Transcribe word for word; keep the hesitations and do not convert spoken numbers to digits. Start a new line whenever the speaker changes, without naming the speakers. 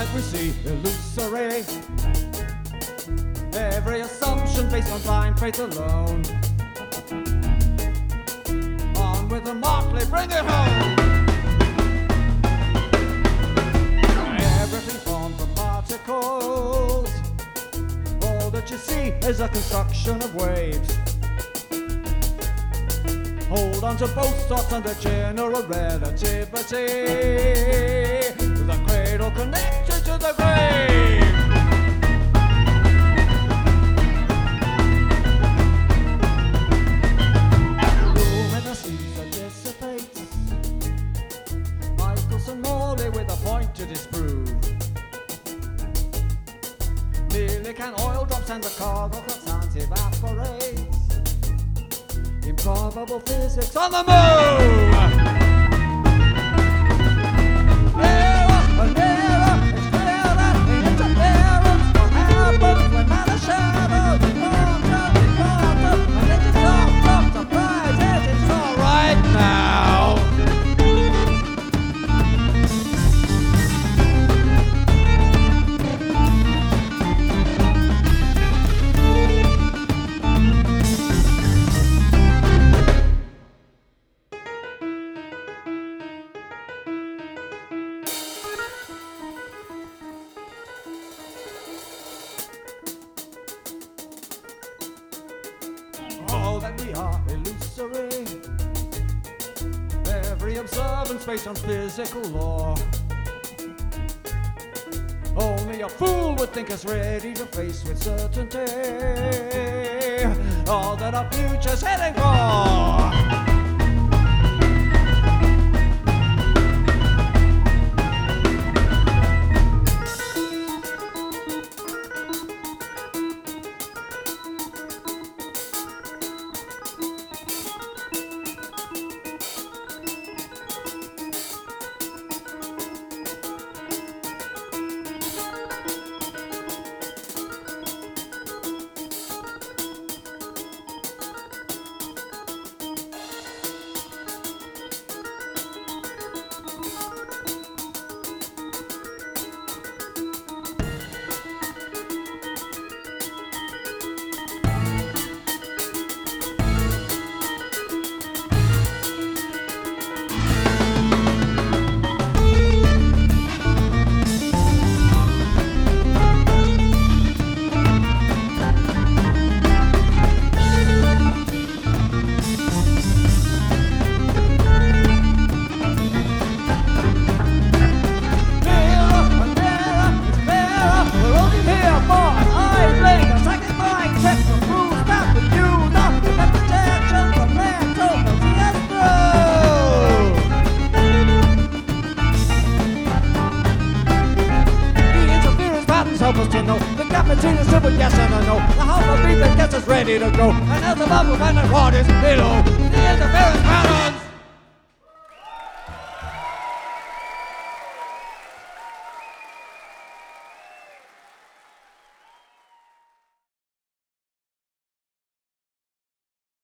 that we see illusory. Every assumption based on blind faith alone. On with the motley, bring it home. Everything formed from particles. All that you see is a construction of waves. Hold on to both thoughts under general relativity. The cradle connected to the grave. Morley with a point to disprove. Merely can oil drops and the cargo constants evaporate. Improbable physics on the move! Nearer, nearer, it's clear that interference will happen when matter shadows forms out the quarter, and it is all from surprises. It's all right now. All that we are illusory. Every observance based on physical law. Only a fool would think us ready to face with certainty all that our future's heading for. Help us to know the gap between the simple yes and a no. The house of beat that gets us ready to go. And as above, we find that what is below. The interference patterns.